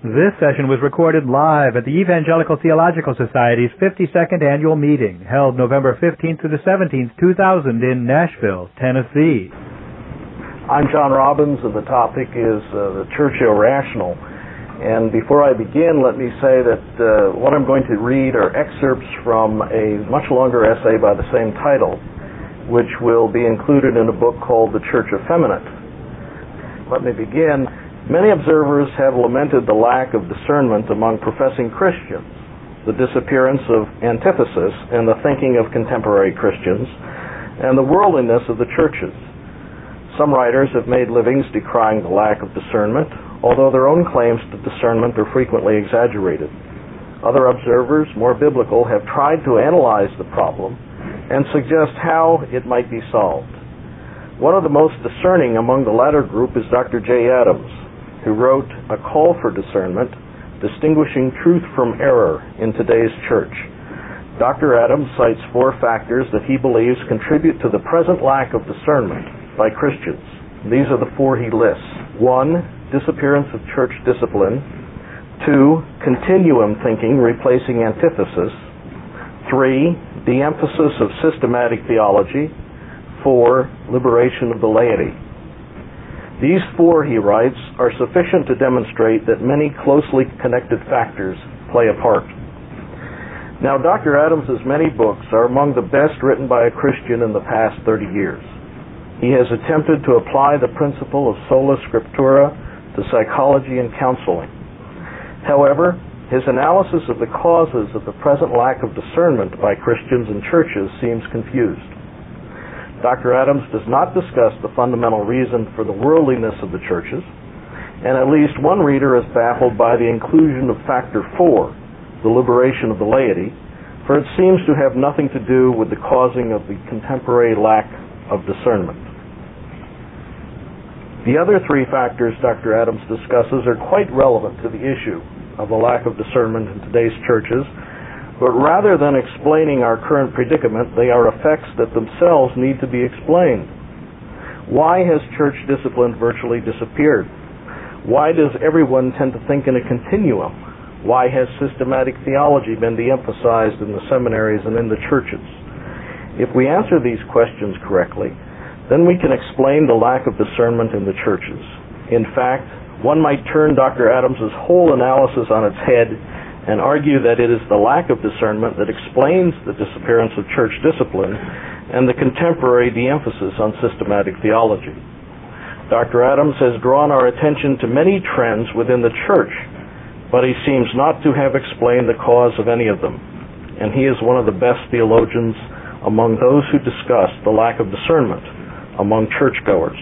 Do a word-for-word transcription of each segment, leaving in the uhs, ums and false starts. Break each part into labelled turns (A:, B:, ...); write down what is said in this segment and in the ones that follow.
A: This session was recorded live at the Evangelical Theological Society's fifty-second annual meeting, held November fifteenth to the seventeenth, two thousand in Nashville, Tennessee.
B: I'm John Robbins, and the topic is uh, the Church Irrational. And before I begin, let me say that uh, what I'm going to read are excerpts from a much longer essay by the same title, which will be included in a book called The Church Effeminate. Let me begin. Many observers have lamented the lack of discernment among professing Christians, the disappearance of antithesis in the thinking of contemporary Christians, and the worldliness of the churches. Some writers have made livings decrying the lack of discernment, although their own claims to discernment are frequently exaggerated. Other observers, more biblical, have tried to analyze the problem and suggest how it might be solved. One of the most discerning among the latter group is Doctor Jay Adams, who wrote A Call for Discernment, Distinguishing Truth from Error in Today's Church. Doctor Adams cites four factors that he believes contribute to the present lack of discernment by Christians. These are the four he lists. One, disappearance of church discipline. Two, continuum thinking replacing antithesis. Three, the emphasis of systematic theology. Four, liberation of the laity. These four, he writes, are sufficient to demonstrate that many closely connected factors play a part. Now, Doctor Adams' many books are among the best written by a Christian in the past thirty years. He has attempted to apply the principle of sola scriptura to psychology and counseling. However, his analysis of the causes of the present lack of discernment by Christians and churches seems confused. Doctor Adams does not discuss the fundamental reason for the worldliness of the churches, and at least one reader is baffled by the inclusion of factor four, the liberation of the laity, for it seems to have nothing to do with the causing of the contemporary lack of discernment. The other three factors Doctor Adams discusses are quite relevant to the issue of the lack of discernment in today's churches, but rather than explaining our current predicament, they are effects that themselves need to be explained. Why has church discipline virtually disappeared? Why does everyone tend to think in a continuum? Why has systematic theology been de-emphasized in the seminaries and in the churches? If we answer these questions correctly, then we can explain the lack of discernment in the churches. In fact, one might turn Doctor Adams' whole analysis on its head and argue that it is the lack of discernment that explains the disappearance of church discipline and the contemporary de-emphasis on systematic theology. Doctor Adams has drawn our attention to many trends within the church, but he seems not to have explained the cause of any of them, and he is one of the best theologians among those who discuss the lack of discernment among churchgoers.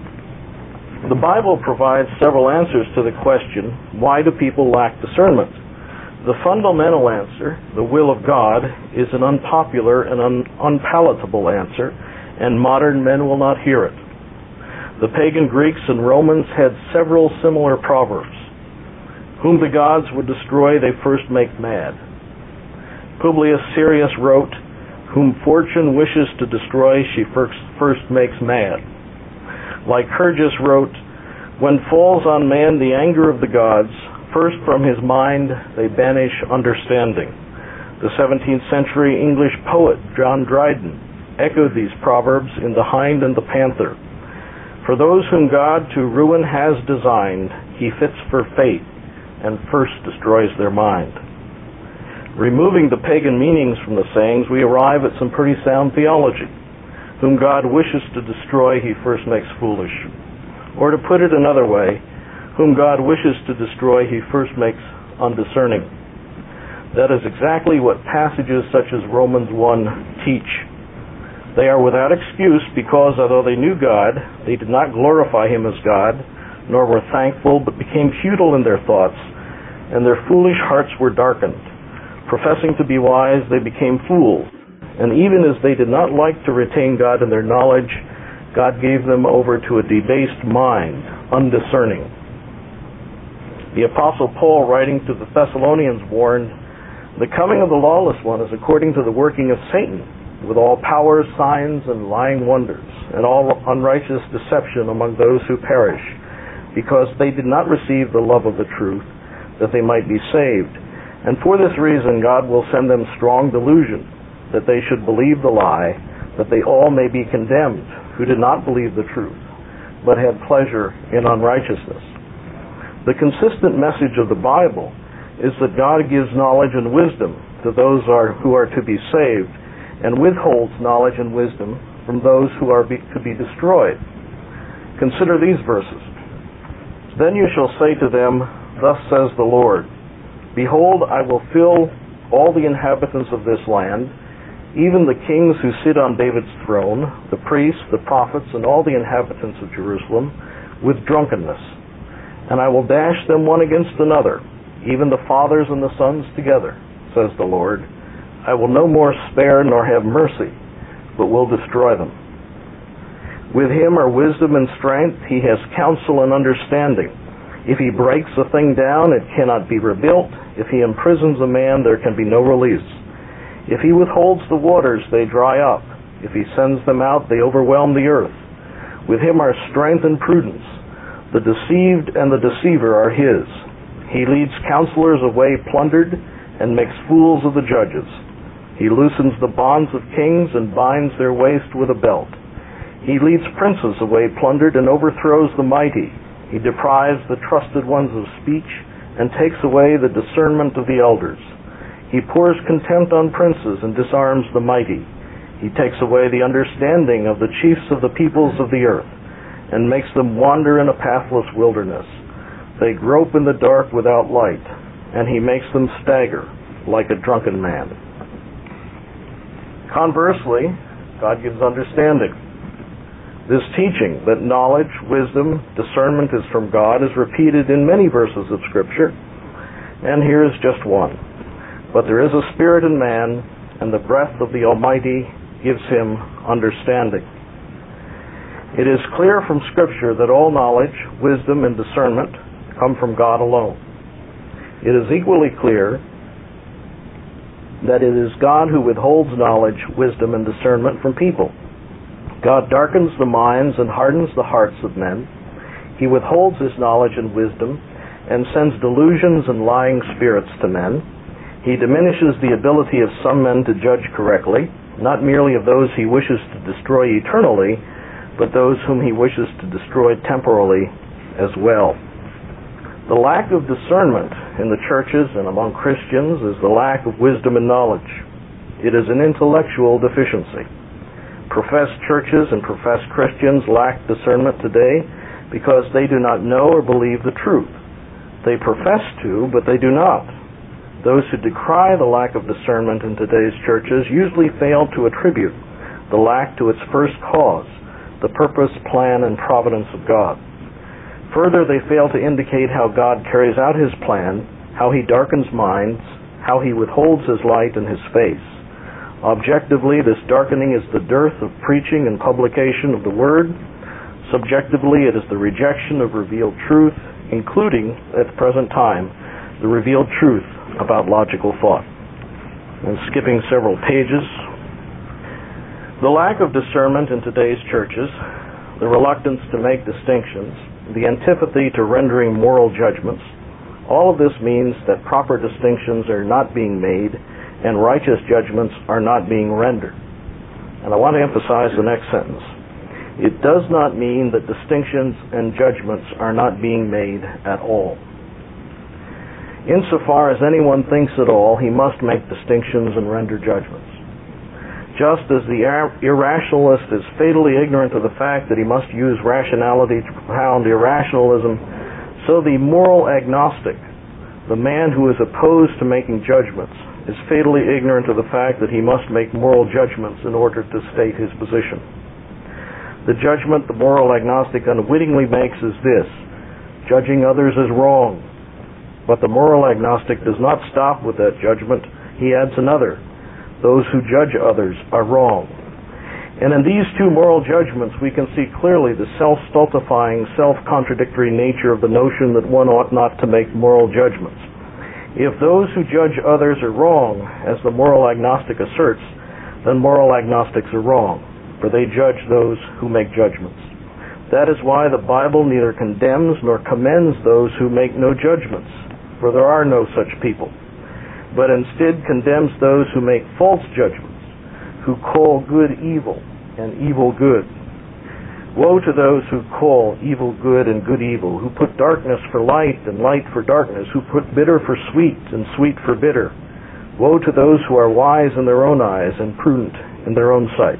B: The Bible provides several answers to the question, why do people lack discernment? The fundamental answer, the will of God, is an unpopular and un- unpalatable answer, and modern men will not hear it. The pagan Greeks and Romans had several similar proverbs. Whom the gods would destroy, they first make mad. Publius Syrus wrote, whom fortune wishes to destroy, she first, first makes mad. Lycurgus wrote, when falls on man the anger of the gods, first from his mind they banish understanding. The seventeenth century English poet John Dryden echoed these proverbs in The Hind and the Panther. For those whom God to ruin has designed, he fits for fate and first destroys their mind. Removing the pagan meanings from the sayings, we arrive at some pretty sound theology. Whom God wishes to destroy, he first makes foolish. Or to put it another way, whom God wishes to destroy, he first makes undiscerning. That is exactly what passages such as Romans one teach. They are without excuse because, although they knew God, they did not glorify him as God, nor were thankful, but became futile in their thoughts, and their foolish hearts were darkened. Professing to be wise, they became fools, and even as they did not like to retain God in their knowledge, God gave them over to a debased mind, undiscerning. The Apostle Paul, writing to the Thessalonians, warned, the coming of the lawless one is according to the working of Satan, with all powers, signs, and lying wonders, and all unrighteous deception among those who perish, because they did not receive the love of the truth, that they might be saved. And for this reason God will send them strong delusion, that they should believe the lie, that they all may be condemned, who did not believe the truth, but had pleasure in unrighteousness. The consistent message of the Bible is that God gives knowledge and wisdom to those are, who are to be saved, and withholds knowledge and wisdom from those who are be, to be destroyed. Consider these verses. Then you shall say to them, Thus says the Lord, Behold, I will fill all the inhabitants of this land, even the kings who sit on David's throne, the priests, the prophets, and all the inhabitants of Jerusalem, with drunkenness. And I will dash them one against another, even the fathers and the sons together, says the Lord. I will no more spare nor have mercy, but will destroy them. With him are wisdom and strength. He has counsel and understanding. If he breaks a thing down, it cannot be rebuilt. If he imprisons a man, there can be no release. If he withholds the waters, they dry up. If he sends them out, they overwhelm the earth. With him are strength and prudence. The deceived and the deceiver are his. He leads counselors away plundered and makes fools of the judges. He loosens the bonds of kings and binds their waist with a belt. He leads princes away plundered and overthrows the mighty. He deprives the trusted ones of speech and takes away the discernment of the elders. He pours contempt on princes and disarms the mighty. He takes away the understanding of the chiefs of the peoples of the earth and makes them wander in a pathless wilderness. They grope in the dark without light, and he makes them stagger like a drunken man. Conversely, God gives understanding. This teaching that knowledge, wisdom, discernment is from God is repeated in many verses of Scripture, and here is just one. But there is a spirit in man, and the breath of the Almighty gives him understanding. It is clear from Scripture that all knowledge, wisdom, and discernment come from God alone. It is equally clear that it is God who withholds knowledge, wisdom, and discernment from people. God darkens the minds and hardens the hearts of men. He withholds his knowledge and wisdom and sends delusions and lying spirits to men. He diminishes the ability of some men to judge correctly, not merely of those he wishes to destroy eternally, but those whom he wishes to destroy temporally as well. The lack of discernment in the churches and among Christians is the lack of wisdom and knowledge. It is an intellectual deficiency. Professed churches and professed Christians lack discernment today because they do not know or believe the truth. They profess to, but they do not. Those who decry the lack of discernment in today's churches usually fail to attribute the lack to its first cause, the purpose, plan, and providence of God. Further, they fail to indicate how God carries out his plan, how he darkens minds, how he withholds his light and his face. Objectively, this darkening is the dearth of preaching and publication of the Word. Subjectively, it is the rejection of revealed truth, including, at the present time, the revealed truth about logical thought. And skipping several pages, the lack of discernment in today's churches, the reluctance to make distinctions, the antipathy to rendering moral judgments, all of this means that proper distinctions are not being made and righteous judgments are not being rendered. And I want to emphasize the next sentence. It does not mean that distinctions and judgments are not being made at all. Insofar as anyone thinks at all, he must make distinctions and render judgments. Just as the irrationalist is fatally ignorant of the fact that he must use rationality to propound irrationalism, so the moral agnostic, the man who is opposed to making judgments, is fatally ignorant of the fact that he must make moral judgments in order to state his position. The judgment the moral agnostic unwittingly makes is this: judging others is wrong. But the moral agnostic does not stop with that judgment. He adds another: those who judge others are wrong. And in these two moral judgments we can see clearly the self-stultifying, self-contradictory nature of the notion that one ought not to make moral judgments. If those who judge others are wrong, as the moral agnostic asserts, then moral agnostics are wrong, for they judge those who make judgments. That is why the Bible neither condemns nor commends those who make no judgments. for there are no such people, but instead condemns those who make false judgments, who call good evil and evil good. Woe to those who call evil good and good evil, who put darkness for light and light for darkness, who put bitter for sweet and sweet for bitter. Woe to those who are wise in their own eyes and prudent in their own sight.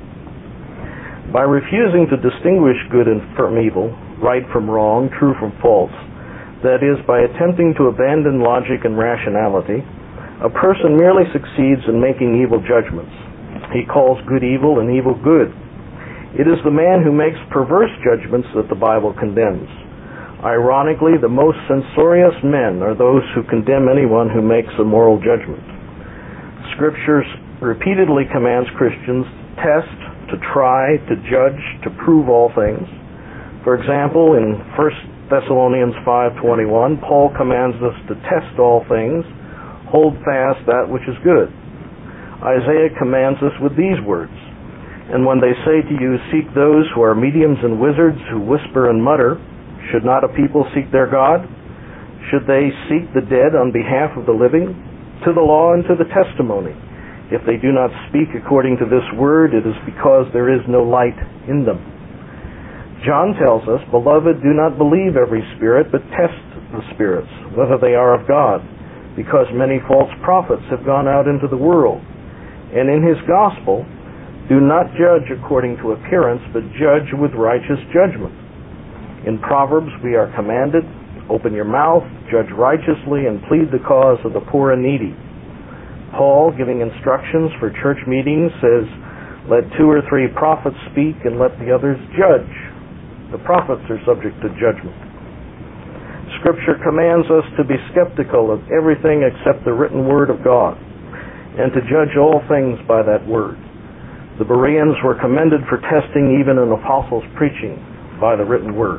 B: By refusing to distinguish good from evil, right from wrong, true from false, that is, by attempting to abandon logic and rationality, a person merely succeeds in making evil judgments. He calls good evil and evil good. It is the man who makes perverse judgments that the Bible condemns. Ironically, the most censorious men are those who condemn anyone who makes a moral judgment. Scripture repeatedly commands Christians to test, to try, to judge, to prove all things. For example, in First Thessalonians five twenty-one, Paul commands us to test all things, hold fast that which is good. Isaiah commands us with these words, "And when they say to you, seek those who are mediums and wizards who whisper and mutter, should not a people seek their God? Should they seek the dead on behalf of the living? To the law and to the testimony. If they do not speak according to this word, it is because there is no light in them." John tells us, "Beloved, do not believe every spirit, but test the spirits, whether they are of God, because many false prophets have gone out into the world. And in his gospel, do not judge according to appearance, but judge with righteous judgment." In Proverbs, we are commanded, "Open your mouth, judge righteously, and plead the cause of the poor and needy." Paul, giving instructions for church meetings, says, "Let two or three prophets speak, and let the others judge." The prophets are subject to judgment. Scripture commands us to be skeptical of everything except the written word of God, and to judge all things by that word. The Bereans were commended for testing even an apostle's preaching by the written word.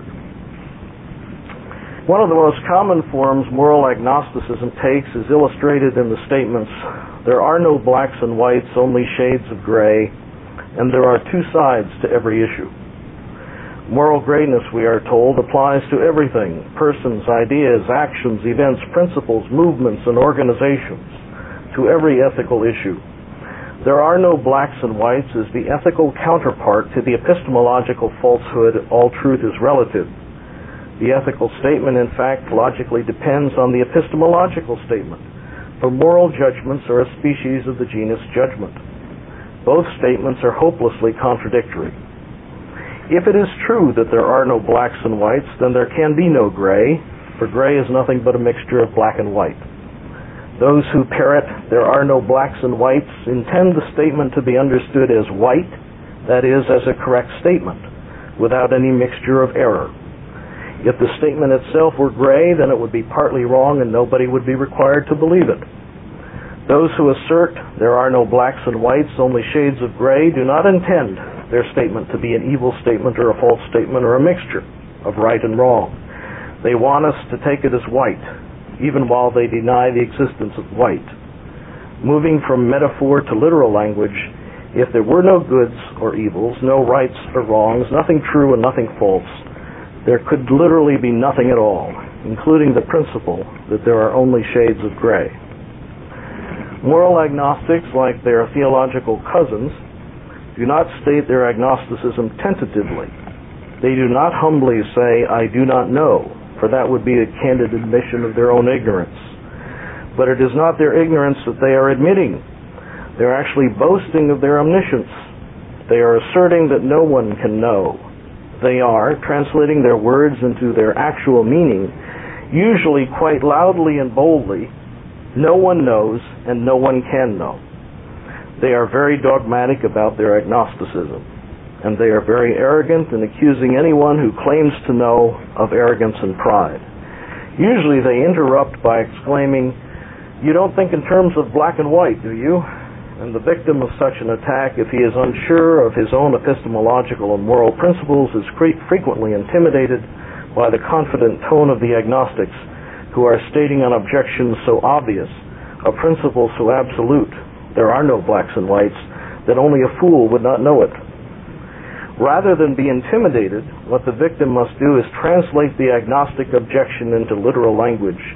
B: One of the most common forms moral agnosticism takes is illustrated in the statements, "There are no blacks and whites, only shades of gray, and there are two sides to every issue." Moral grayness, we are told, applies to everything: persons, ideas, actions, events, principles, movements, and organizations, to every ethical issue. "There are no blacks and whites" is the ethical counterpart to the epistemological falsehood, "all truth is relative." The ethical statement, in fact, logically depends on the epistemological statement, for moral judgments are a species of the genus judgment. Both statements are hopelessly contradictory. If it is true that there are no blacks and whites, then there can be no gray, for gray is nothing but a mixture of black and white. Those who parrot, "There are no blacks and whites," intend the statement to be understood as white, that is, as a correct statement, without any mixture of error. If the statement itself were gray, then it would be partly wrong and nobody would be required to believe it. Those who assert, "There are no blacks and whites, only shades of gray," do not intend their statement to be an evil statement or a false statement or a mixture of right and wrong. They want us to take it as white, even while they deny the existence of white. Moving from metaphor to literal language, if there were no goods or evils, no rights or wrongs, nothing true and nothing false, there could literally be nothing at all, including the principle that there are only shades of gray. Moral agnostics, like their theological cousins, do not state their agnosticism tentatively. They do not humbly say, "I do not know," for that would be a candid admission of their own ignorance. But it is not their ignorance that they are admitting. They are actually boasting of their omniscience. They are asserting that no one can know. They are translating their words into their actual meaning, usually quite loudly and boldly. No one knows and no one can know. They are very dogmatic about their agnosticism, and they are very arrogant in accusing anyone who claims to know of arrogance and pride. Usually they interrupt by exclaiming, "You don't think in terms of black and white, do you?" And the victim of such an attack, if he is unsure of his own epistemological and moral principles, is frequently intimidated by the confident tone of the agnostics, who are stating an objection so obvious, a principle so absolute, "There are no blacks and whites," that only a fool would not know it. Rather than be intimidated, what the victim must do is translate the agnostic objection into literal language.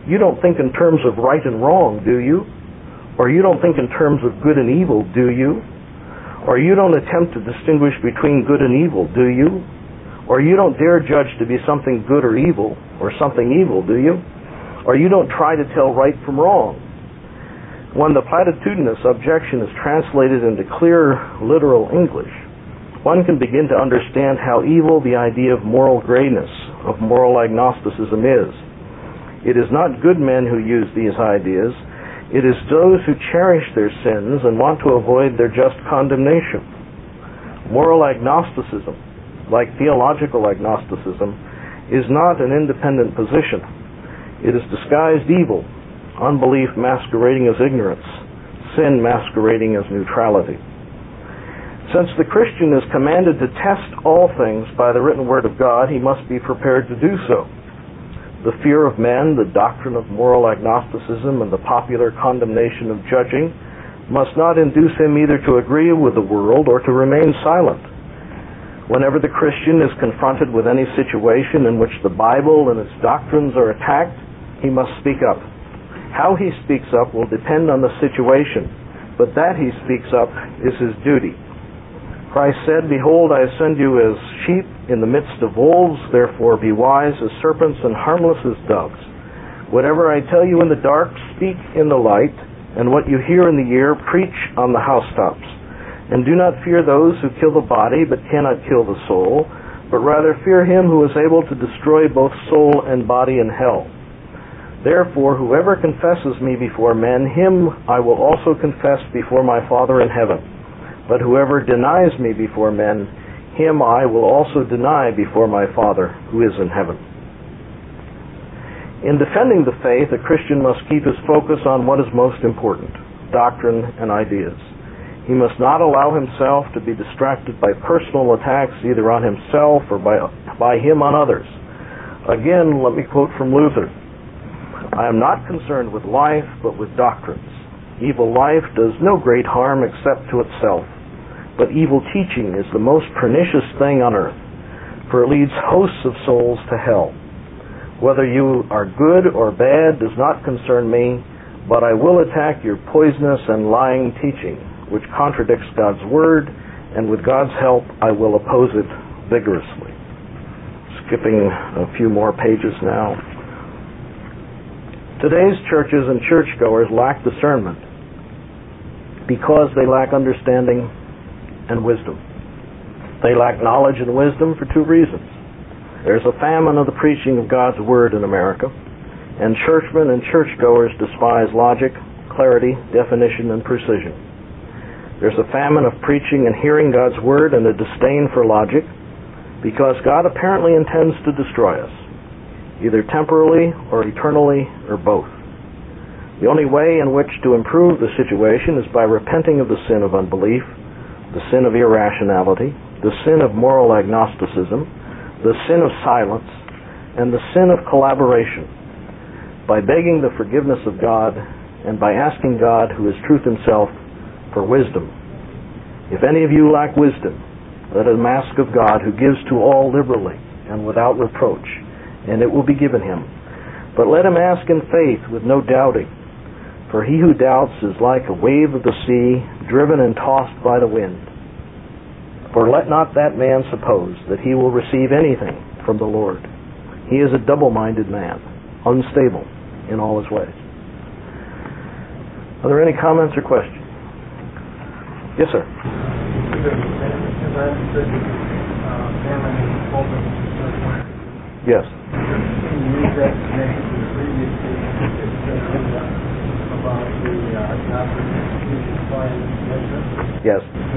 B: You don't think in terms of right and wrong, do you? Or you don't think in terms of good and evil, do you? Or you don't attempt to distinguish between good and evil, do you? Or you don't dare judge to be something good or evil, or something evil, do you? Or you don't try to tell right from wrong. When the platitudinous objection is translated into clear, literal English, one can begin to understand how evil the idea of moral grayness, of moral agnosticism is. It is not good men who use these ideas. It is those who cherish their sins and want to avoid their just condemnation. Moral agnosticism, like theological agnosticism, is not an independent position. It is disguised evil, unbelief masquerading as ignorance, sin masquerading as neutrality. Since the Christian is commanded to test all things by the written word of God, he must be prepared to do so. The fear of men, the doctrine of moral agnosticism, and the popular condemnation of judging must not induce him either to agree with the world or to remain silent. Whenever the Christian is confronted with any situation in which the Bible and its doctrines are attacked, he must speak up. How he speaks up will depend on the situation, but that he speaks up is his duty. Christ said, "Behold, I send you as sheep in the midst of wolves, therefore be wise as serpents and harmless as doves. Whatever I tell you in the dark, speak in the light, and what you hear in the ear, preach on the housetops. And do not fear those who kill the body, but cannot kill the soul, but rather fear him who is able to destroy both soul and body in hell. Therefore, whoever confesses me before men, him I will also confess before my Father in heaven. But whoever denies me before men, him I will also deny before my Father who is in heaven." In defending the faith, a Christian must keep his focus on what is most important, doctrine and ideas. He must not allow himself to be distracted by personal attacks either on himself or by, by him on others. Again, let me quote from Luther. "I am not concerned with life, but with doctrines. Evil life does no great harm except to itself, but evil teaching is the most pernicious thing on earth, for it leads hosts of souls to hell. Whether you are good or bad does not concern me, but I will attack your poisonous and lying teaching, which contradicts God's word, and with God's help I will oppose it vigorously." Skipping a few more pages now. Today's churches and churchgoers lack discernment because they lack understanding and wisdom. They lack knowledge and wisdom for two reasons. There's a famine of the preaching of God's word in America, and churchmen and churchgoers despise logic, clarity, definition, and precision. There's a famine of preaching and hearing God's word and a disdain for logic because God apparently intends to destroy us, either temporarily or eternally or both. The only way in which to improve the situation is by repenting of the sin of unbelief, the sin of irrationality, the sin of moral agnosticism, the sin of silence, and the sin of collaboration, by begging the forgiveness of God and by asking God, who is truth himself, for wisdom. If any of you lack wisdom, let him ask of God, who gives to all liberally and without reproach, and it will be given him. But let him ask in faith with no doubting, for he who doubts is like a wave of the sea, driven and tossed by the wind. For let not that man suppose that he will receive anything from the Lord. He is a double-minded man, unstable in all his ways. Are there any comments or questions? Yes, sir. Yes. Yes.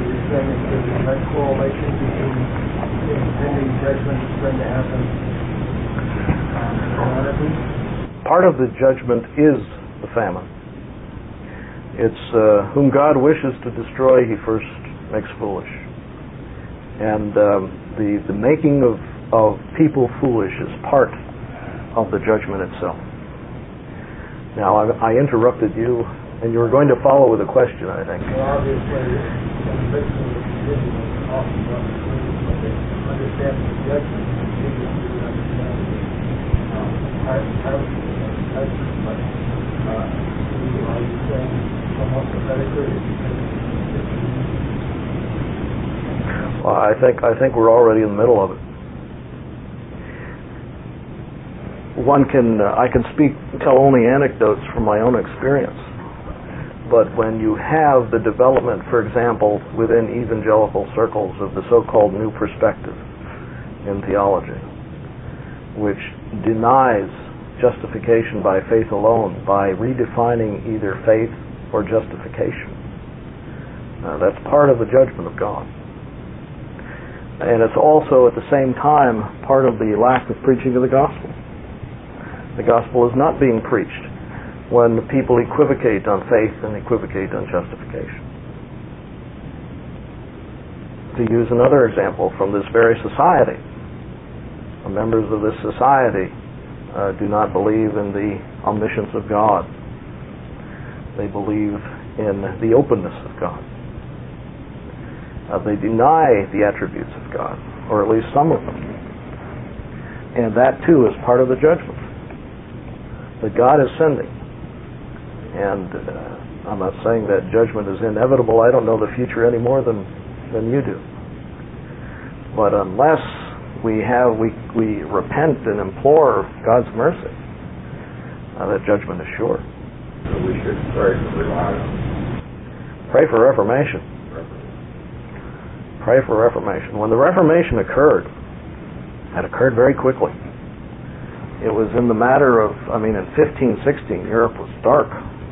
B: Part of the judgment is the famine. It's uh, whom God wishes to destroy, he first makes foolish. And um, the, the making of, of people foolish is part of the judgment itself. Now, I, I interrupted you, and you were going to follow with a question, I think.
C: Well, obviously, the victim of the often understand the judgment, um, I, I education, but uh, are you saying somewhat prophetically?
B: Well, I think I think we're already in the middle of it. One can uh, I can speak tell only anecdotes from my own experience, but when you have the development, for example, within evangelical circles of the so-called new perspective in theology, which denies justification by faith alone by redefining either faith or justification, uh, that's part of the judgment of God. And it's also at the same time part of the lack of preaching of the gospel. The gospel is not being preached when people equivocate on faith and equivocate on justification. To use another example from this very society, the members of this society uh, do not believe in the omniscience of God. They believe in the openness of God. Uh, they deny the attributes of God, or at least some of them. And that too is part of the judgment. That God is sending. And uh, I'm not saying that judgment is inevitable. I don't know the future any more than, than you do. But unless we have we we repent and implore God's mercy, uh, that judgment is sure.
D: So we should pray for revival.
B: Pray for reformation. Pray for reformation. When the Reformation occurred, it occurred very quickly. It was in the matter of, I mean, in fifteen sixteen, Europe was dark.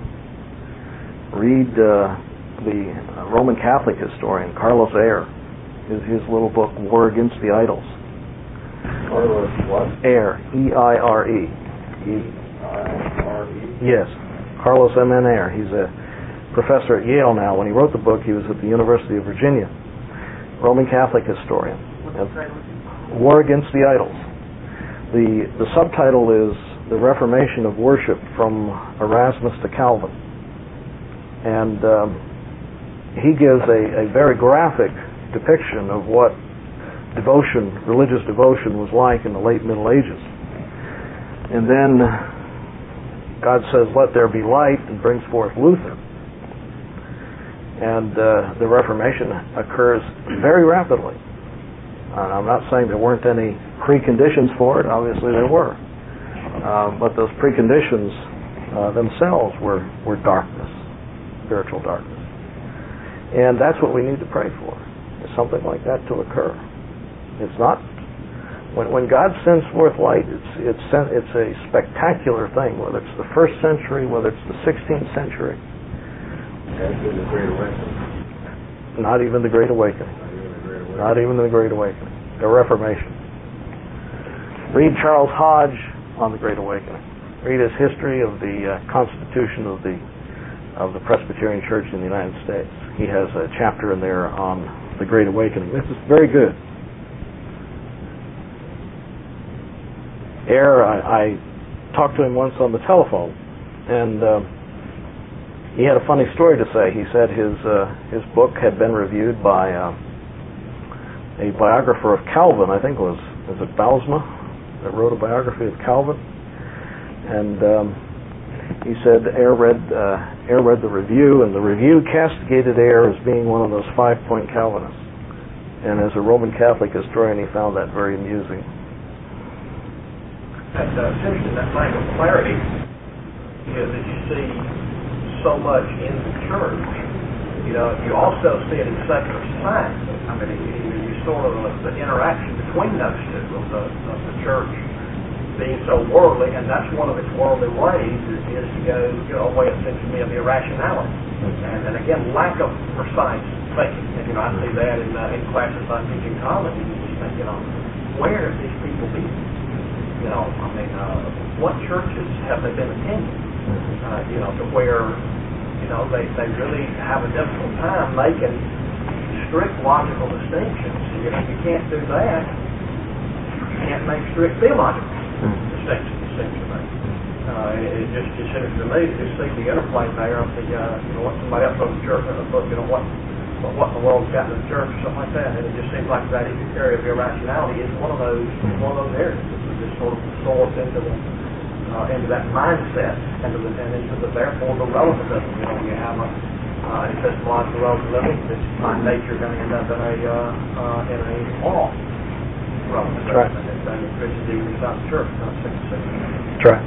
B: Read uh, the Roman Catholic historian, Carlos Eire, his, his little book, War Against the Idols.
D: Carlos what?
B: Eire, E I R E.
D: E I R E?
B: Yes, Carlos M N Eire. He's a professor at Yale now. When he wrote the book, he was at the University of Virginia. Roman Catholic historian. War Against the Idols. The, the subtitle is The Reformation of Worship from Erasmus to Calvin. And um, he gives a, a very graphic depiction of what devotion, religious devotion was like in the late Middle Ages. And then God says, let there be light, and brings forth Luther. And uh, the Reformation occurs very rapidly. Uh, I'm not saying there weren't any preconditions for it. Obviously there were. Uh, but those preconditions uh, themselves were, were darkness, spiritual darkness. And that's what we need to pray for, is something like that to occur. It's not, when, when God sends forth light, it's, it's, it's a spectacular thing, whether it's the first century, whether it's the sixteenth century.
D: After the Great Awakening.
B: Not even the Great Awakening. Not even the Great Awakening. The Reformation. Read Charles Hodge on the Great Awakening. Read his history of the uh, constitution of the of the Presbyterian Church in the United States. He has a chapter in there on the Great Awakening. This is very good. Eire, I, I talked to him once on the telephone, and uh, he had a funny story to say. He said his uh, his book had been reviewed by uh, a biographer of Calvin, I think it was, was it Bausma, that wrote a biography of Calvin. And um, he said Eire read, uh, Eire read the review, and the review castigated Eire as being one of those five-point Calvinists. And as a Roman Catholic historian, he found that very amusing.
E: That uh, essentially that lack of clarity is that you see so much in the church. You know, you also see it in secular society. I mean, you, you sort of uh, the interaction between those two of the, of the church being so worldly, and that's one of its worldly ways is, is to go, you know, away, it seems to me, of the irrationality. And, and again, lack of precise thinking. And, you know, I see that in, uh, in classes I teach in college, and you just think, you know, where have these people been? You know, I mean, uh, what churches have they been attending? Uh, you know, to where, you know, they, they really have a difficult time making strict logical distinctions. You know, you can't do that. You can't make strict theological distinctions, it seems to me. Uh, it, it just it seems to me to just see the interplay there of the, uh, you know, what somebody else wrote in the church in the book, you know, what what in the world's got in the church or something like that. And it just seems like that area of irrationality is one of those one of those areas that just sort of absorbs into the uh, into that mindset, and, to the, and into the therefore the relativism. You know, you have a uh, epistemological relativism. It's by nature going to end up in a uh, uh, in a moral relativism.
B: That's right.
E: And it's done in Christian Deity South Church, not sixty-six.
B: That's right.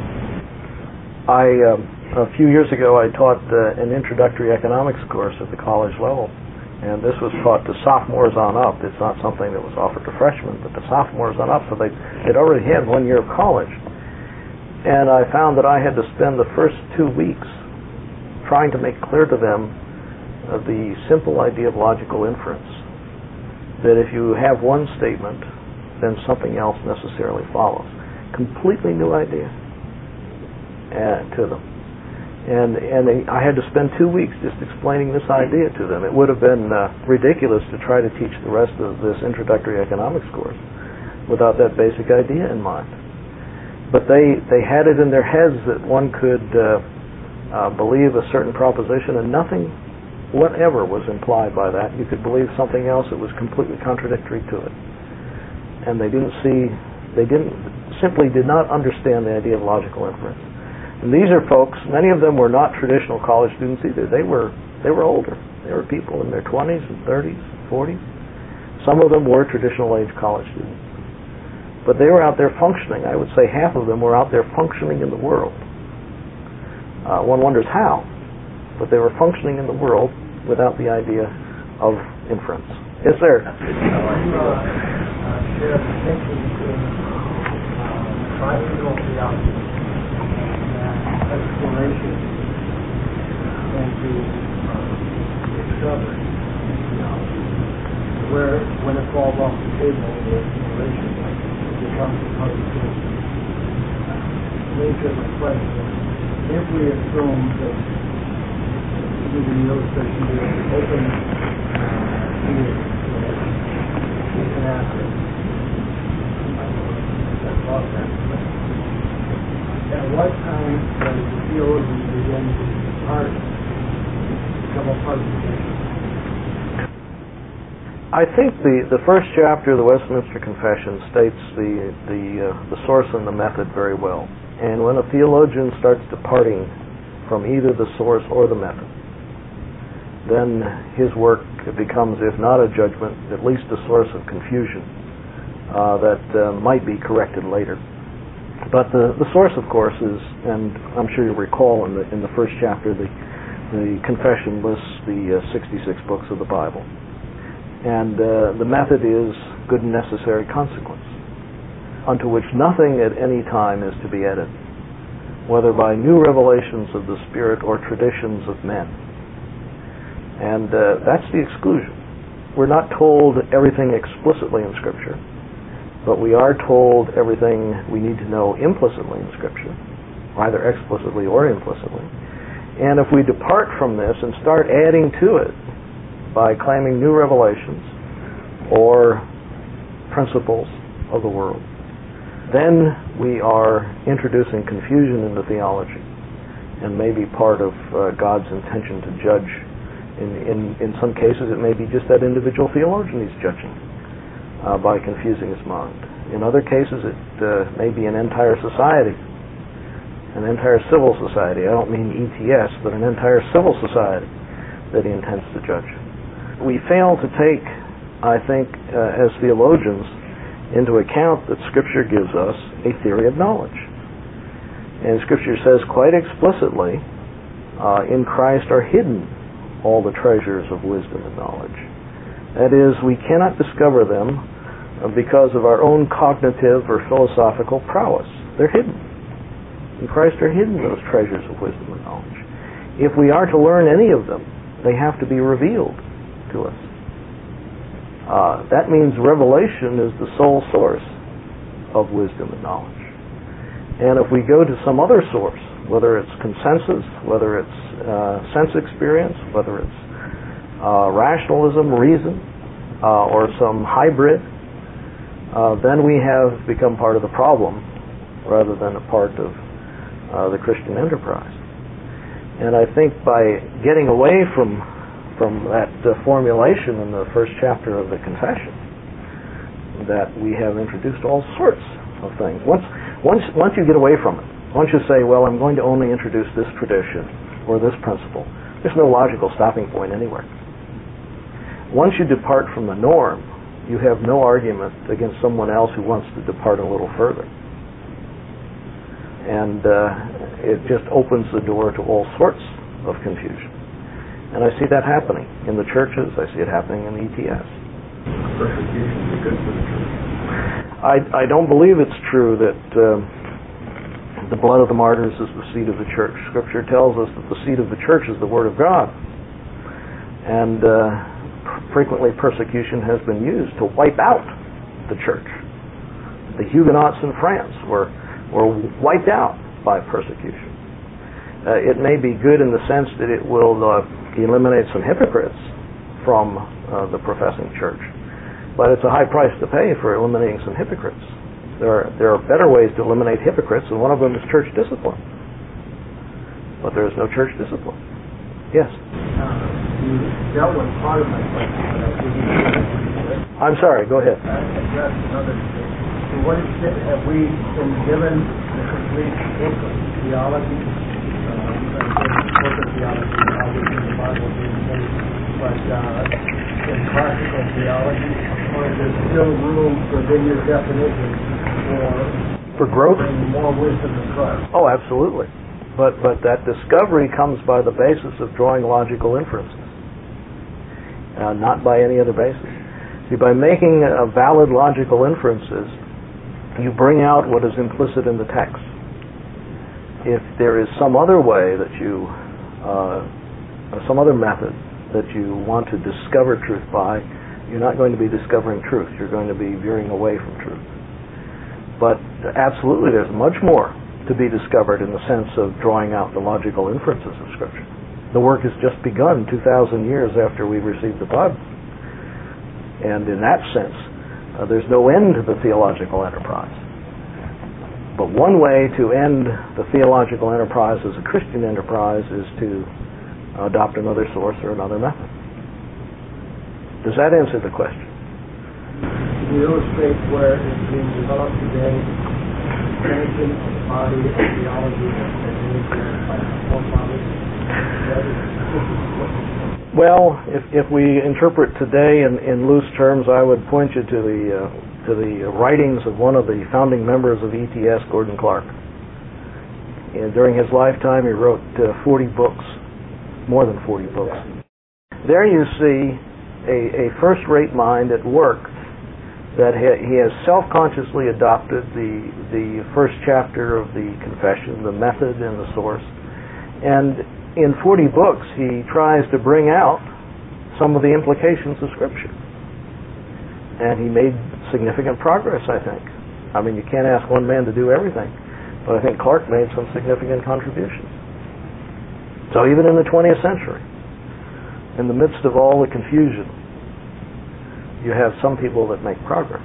B: I um, a few years ago I taught uh, an introductory economics course at the college level. And this was taught to sophomores on up. It's not something that was offered to freshmen, but to sophomores on up, so they they'd already had one year of college. And I found that I had to spend the first two weeks trying to make clear to them uh, the simple idea of logical inference. That if you have one statement, then something else necessarily follows. Completely new idea uh, to them. And and they, I had to spend two weeks just explaining this idea to them. It would have been uh, ridiculous to try to teach the rest of this introductory economics course without that basic idea in mind. But they, they had it in their heads that one could uh, uh, believe a certain proposition and nothing whatever was implied by that. You could believe something else that was completely contradictory to it. And they didn't see, they didn't, simply did not understand the idea of logical inference. And these are folks, many of them were not traditional college students either. They were they were older. They were people in their twenties and thirties, forties. Some of them were traditional age college students. But they were out there functioning. I would say half of them were out there functioning in the world. Uh, one wonders how, but they were functioning in the world without the idea of inference. Yes, sir?
C: Uh, uh, share the distinction between uh, triangle theology exploration and to uh, discovery theology, where when it falls off the table, the exploration becomes a puzzle. Nature of the question: if we assume that using the illustration here, open uh, ears, we can ask it. That's awesome. At what time does the theologian begin to part, become a part of the church?
B: I think the, the first chapter of the Westminster Confession states the the uh, the source and the method very well. And when a theologian starts departing from either the source or the method, then his work becomes, if not a judgment, at least a source of confusion uh, that uh, might be corrected later. But the, the source, of course, is, and I'm sure you'll recall in the in the first chapter, the the confession lists the uh, sixty-six books of the Bible, and uh, the method is good and necessary consequence, unto which nothing at any time is to be added, whether by new revelations of the Spirit or traditions of men. And uh, that's the exclusion. We're not told everything explicitly in Scripture, but we are told everything we need to know implicitly in Scripture, either explicitly or implicitly. And if we depart from this and start adding to it by claiming new revelations or principles of the world, then we are introducing confusion into theology and may be part of uh, God's intention to judge. In, in, in some cases, it may be just that individual theologian he's judging Uh, by confusing his mind. In other cases, it uh, may be an entire society, an entire civil society. I don't mean E T S, but an entire civil society that he intends to judge. We fail to take, I think, uh, as theologians, into account that Scripture gives us a theory of knowledge. And Scripture says quite explicitly, uh, in Christ are hidden all the treasures of wisdom and knowledge. That is, we cannot discover them because of our own cognitive or philosophical prowess. They're hidden. In Christ are hidden those treasures of wisdom and knowledge. If we are to learn any of them, they have to be revealed to us. Uh, that means revelation is the sole source of wisdom and knowledge. And if we go to some other source, whether it's consensus, whether it's uh, sense experience, whether it's Uh, rationalism, reason, uh, or some hybrid, uh, then we have become part of the problem rather than a part of uh, the Christian enterprise. And I think by getting away from from that uh, formulation in the first chapter of the Confession, that we have introduced all sorts of things. Once once once you get away from it, Once you say, well, I'm going to only introduce this tradition or this principle, there's no logical stopping point anywhere. Once you depart from the norm, you have no argument against someone else who wants to depart a little further. And uh, it just opens the door to all sorts of confusion. And I see that happening in the churches. I see it happening in the E T S.
D: Persecution is good for the church.
B: I, I don't believe it's true that uh, the blood of the martyrs is the seed of the church. Scripture tells us that the seed of the church is the Word of God. And uh, frequently persecution has been used to wipe out the church. The Huguenots in France were, were wiped out by persecution. Uh, it may be good in the sense that it will uh, eliminate some hypocrites from uh, the professing church, but it's a high price to pay for eliminating some hypocrites. There are, there are better ways to eliminate hypocrites, and one of them is church discipline. But there is no church discipline. Yes?
C: Uh, you dealt with part of my question, but I didn't.
B: I'm sorry, go ahead.
C: I addressed another thing. To what extent have we been given the complete book of theology? Corporate theology, always in the Bible being made, but uh, in practical theology, or is there still room within your definition for
B: for growth,
C: bringing more wisdom and trust?
B: Oh, absolutely. But but that discovery comes by the basis of drawing logical inferences, uh, not by any other basis. See, by making uh, valid logical inferences, you bring out what is implicit in the text. If there is some other way that you, uh, or some other method that you want to discover truth by, you're not going to be discovering truth. You're going to be veering away from truth. But absolutely, there's much more to be discovered in the sense of drawing out the logical inferences of Scripture. The work has just begun two thousand years after we received the Bible. And in that sense, uh, there's no end to the theological enterprise. But one way to end the theological enterprise as a Christian enterprise is to adopt another source or another method. Does that answer the question?
C: Can you illustrate where it's being developed today, expansion of the body of theology that is by the forefathers?
B: Well, if, if we interpret today in, in loose terms, I would point you to the uh, to the writings of one of the founding members of E T S, Gordon Clark. And during his lifetime, he wrote uh, forty books, more than forty books. There you see a, a first-rate mind at work that ha- he has self-consciously adopted the the first chapter of the confession, the method and the source. And in forty books, he tries to bring out some of the implications of Scripture. And he made significant progress, I think. I mean, you can't ask one man to do everything, but I think Clark made some significant contributions. So even in the twentieth century, in the midst of all the confusion, you have some people that make progress.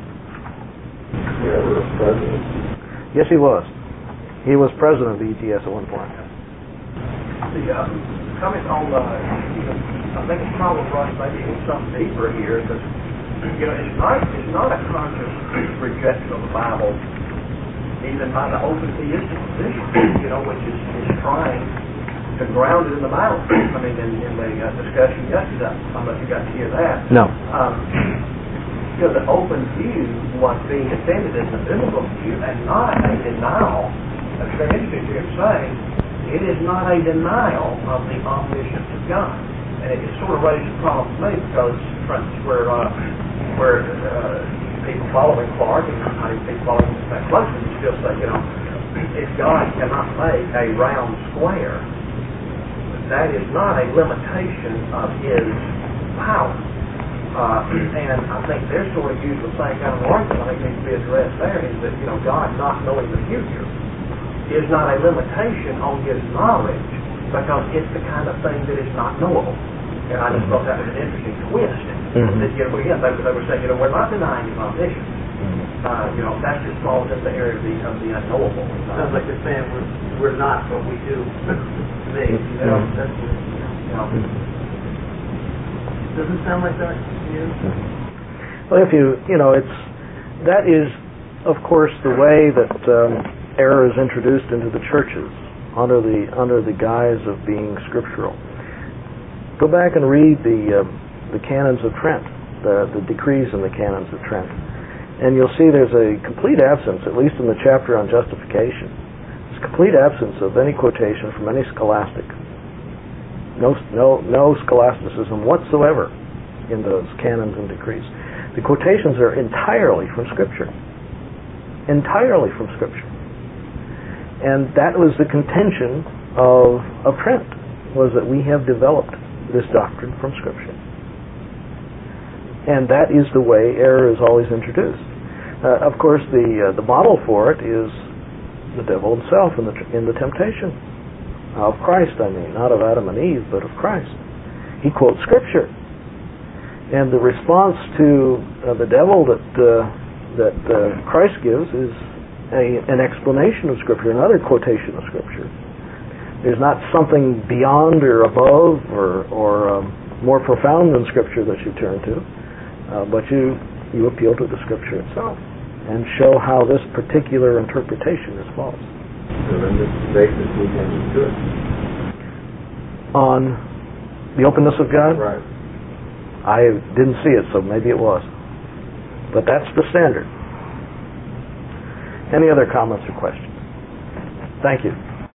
D: Yeah, we're president.
B: Yes, he was. He was president of the E T S at one point.
E: The uh, comment on, uh, you know, I think it's probably right, maybe something deeper here, because you know, it's not it's not a conscious rejection of the Bible, even by the open theistic position, you know, which is, is trying to ground it in the Bible. I mean, in, in the uh, discussion yesterday, I don't know if you got to hear that.
B: No.
E: Um, you know, the open view was being defended as the biblical view, and not a denial. That's very interesting to say. It is not a denial of the omniscience of God. And it, it sort of raises a problem for me because, for instance, where, uh, where uh, people following Clark, and I think people following that closely, you still say, you know, if God cannot make a round square, that is not a limitation of His power. Uh, and I think they're sort of using the same kind of argument I think needs to be addressed there, is that, you know, God not knowing the future is not a limitation on His knowledge, because it's the kind of thing that is not knowable. And I just thought that was an interesting twist. Mm-hmm. That, you know, again, they, they were saying, you know, we're not denying His omniscience. Mm-hmm. Uh, you know, that just falls into the area of the, of the unknowable.
F: Sounds like they're saying we're, we're not what we do today. You know, mm-hmm. that's, you know, doesn't sound like that to you?
B: Well, if you, you know, it's, that is, of course, the way that um, error is introduced into the churches under the under the guise of being scriptural. Go back and read the uh, the canons of Trent, the, the decrees in the canons of Trent, and you'll see there's a complete absence, at least in the chapter on justification, there's a complete absence of any quotation from any scholastic. No, no, no scholasticism whatsoever in those canons and decrees. The quotations are entirely from Scripture. Entirely from Scripture. And that was the contention of, of Trent, was that we have developed this doctrine from Scripture. And that is the way error is always introduced. Uh, of course, the uh, the model for it is the devil himself in the in the temptation of Christ. I mean, not of Adam and Eve, but of Christ. He quotes Scripture, and the response to uh, the devil that uh, that uh, Christ gives is a, an explanation of Scripture, another quotation of Scripture. There's not something beyond or above or or um, more profound than Scripture that you turn to. Uh, but you, you appeal to the Scripture itself and show how this particular interpretation is false.
D: So then this basis we can do it.
B: On the openness of God?
D: Right.
B: I didn't see it, so maybe it was. But that's the standard. Any other comments or questions? Thank you.